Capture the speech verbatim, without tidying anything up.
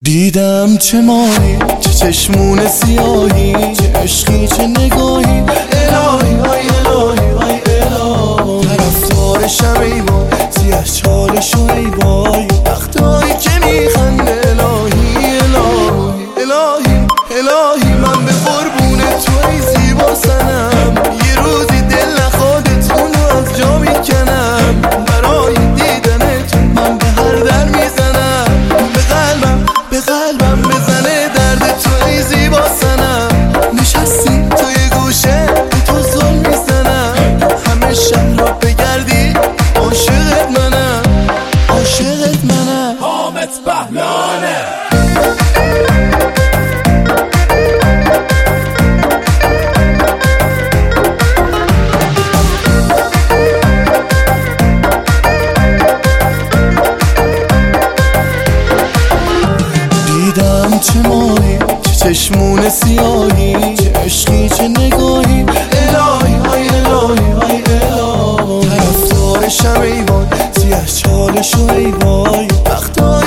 دیدم چه ماهی، چه چشمون سیاهی، چه عشقی چه نگاهی. الهی های الهی های الهی، طرفدارشم ای وای، سیاه چالشو ای وای، وقتایی که میخنده. الهی الهی الهی الهی، من به قربون تو ای زیبا سنم، یه روزی دل نخوادتون رو از جا میکنم. برای دیدنتون من به هر در میزنم، به قلبم به قلبم بزنه درد تو ای زیبا سنم. نشستی توی گوشه به تو زل میزنم، همه شهر را بگردی عاشقت منم، عاشقت منم. حامد بهلانه دیدم چه ماهی، چه چشمون سیاهی، چه عشقی چه نگاهی. الهی های الهی های الهی، طرفدارشم ای وای، سیاه چالشو ای وای، وقتا